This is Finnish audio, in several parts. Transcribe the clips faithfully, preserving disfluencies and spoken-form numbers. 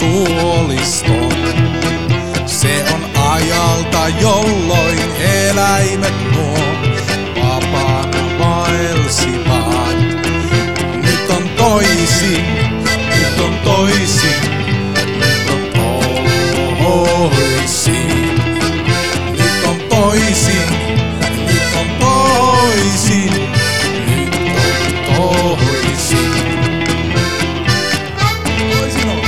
suoliston. Se on ajalta, jolloin eläimet nuo vapaana vaelsivat. Nyt on toisin, nyt on toisin, nyt on toisin. Nyt on toisin, nyt on toisin, nyt on toisin. Toisin on.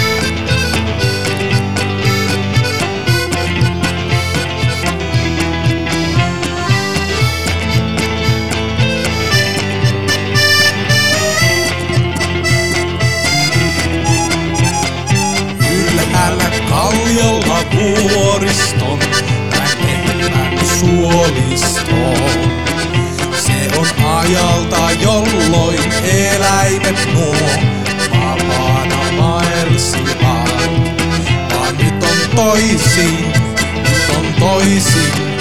Ylhäällä kalliolla vuoriston väkevän suolistoon. Se on ajalta, jolloin eläimet nuo vapaana vaelsivat. Vaan nyt on toisin, nyt on toisin.